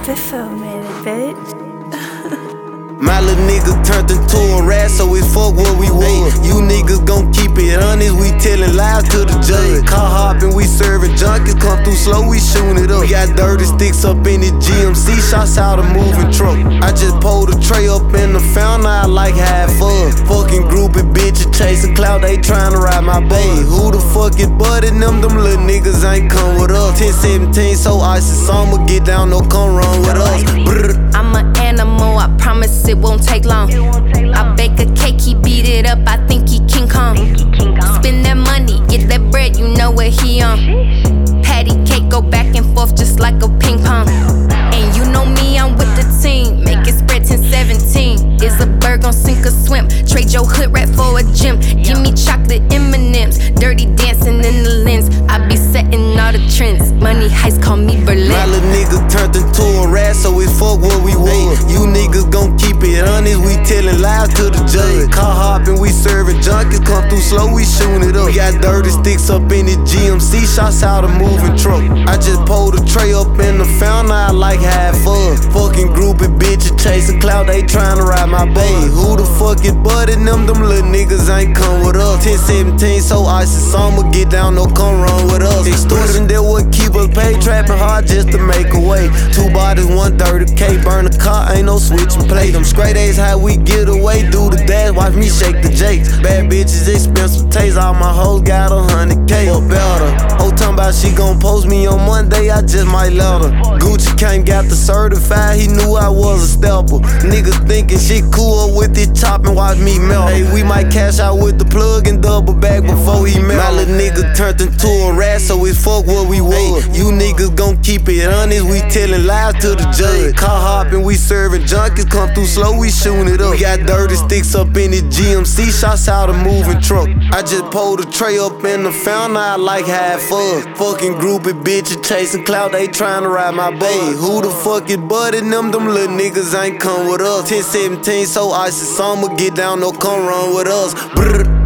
Before minute, bitch. My little nigga turned into a rat, so it's fuck what we was. You niggas gon' keep it honest, we tellin' lies to the judge. Car hoppin', we serving junkies, come through slow, we shootin' it up. We got dirty sticks up in the GMC, shots out a moving truck. I just pulled a tray up in the fountain, I like half of. Fucking groupie bitches chasing clout, they tryna ride my buzz. Who the fuck is budding them? Them little niggas ain't come with us. 10-17, so icy summer, get down, no come run with us. Brr. I'm an animal, I promise it won't take long. I bake a cake, he beat it up, I think he King Kong. Spend that money, get that bread, you know what he on. Patty cake, go back and forth just like a ping pong. And you know me, I'm with the team. Make it spread 10-17. Is a bird gon' sink or swim? Trade your hood rat for a gym. Give me chocolate M&M's, dirty dancing in the lens. I be setting all the trends. Money heist, call me Berlin. My little nigga turned into a rat, so it's fuck what we was. You niggas gon' keep it honest, we tellin' lies to the judge. Car hoppin', we serving junkies, come through slow, we shootin' it up. We got dirty sticks up in the GMC, shots out a moving truck. I just pulled a tray up in the fountain, I like half of. Fucking groupie bitches chasing clout, they tryna ride my buzz. Who the fuck is budding them? Them little niggas ain't come with us. 10-17, so icy summer, get down, no come run with us. Extortion, that would keep us paid, trapping hard just to make a way. 2 bodies, 1 dirty K, burn a car, ain't no switch and play. Them straight A's, how we get away, do the dash, watch me shake the jakes. Bad bitches, expensive taste, all my hoes got 100K or better. Whole time about she gon' post me on Monday, I just might let her. Gucci came, got the certified, he knew I was a stepper. Niggas thinking shit cool with this chop and watch me melt. Hey, we might cash out with the plug and double back before he melt. My little nigga turned into a rat, so it's fuck what we was. You niggas gon' keep it honest, we tellin' lies to the judge. Car hoppin', we serving junkies, come through slow, we shootin' it up. We got dirty sticks up in the GMC, shots out a moving truck. I just pulled a tray up in the fountain, I like half of. Fucking groupie bitches chasing clout, they tryna ride my buzz. Who the fuck is budding them? Them little niggas ain't come with us. 10-17, so icy summer, get down, no come run with us. Brr.